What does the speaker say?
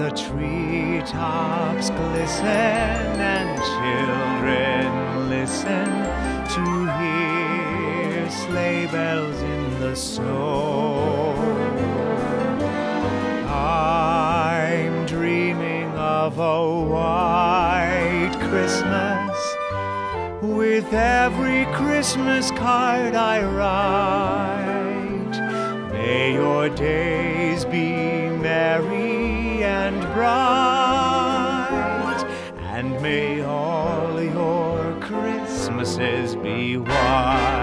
the treetops glisten and children listen to hear sleigh bells in the snow. I'm dreaming of a white Christmas with every Christmas card I write. May your days be merry and bright, and may all your Christmases be white.